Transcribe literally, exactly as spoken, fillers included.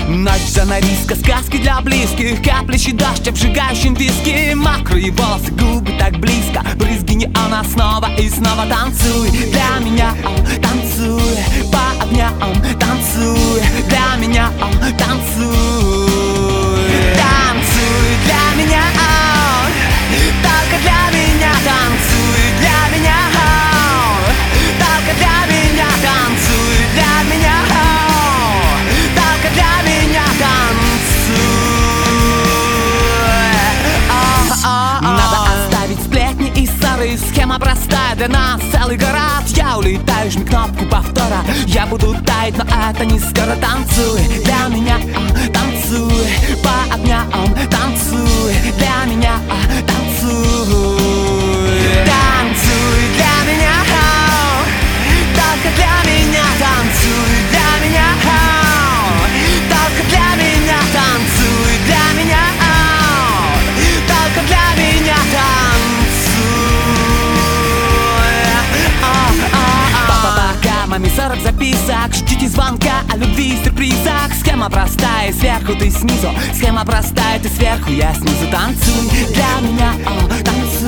Ночь жанаристка, сказки для близких, каплящий дождь, обжигающий виски. Мокрые волосы, губы так близко, брызги неона снова и снова. Танцуй для меня, о, танцуй по огням, танцуй для меня, о, танцуй. Танцуй для меня, о, только для меня. Танцуй для меня, о, только для меня. Танцуй для меня, о, только для меня. Танцуй. О, о, о. Надо оставить сплетни и ссоры. Схема простая для нас, целый город. Я улетаю, жми кнопку повтора. Я буду таять, но это не скоро. Танцуй для меня, о, танцуй по огням, танцуй для меня, о, танцуй. Танцуй для меня, о, только для меня. Танцуй для меня, о, только для меня. Танцуй для меня, о, только для меня. Маме сорок записок, ждите звонка о любви и сюрпризах. Схема простая, сверху ты снизу. Схема простая, ты сверху, я снизу. Танцуй для меня, о, танцуй